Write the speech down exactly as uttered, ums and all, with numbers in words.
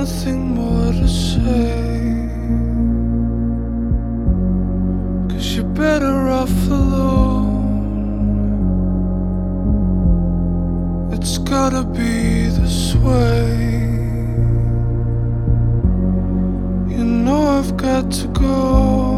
nothing more to say, 'cause you're better off alone. It's gotta be this way. You know I've got to go.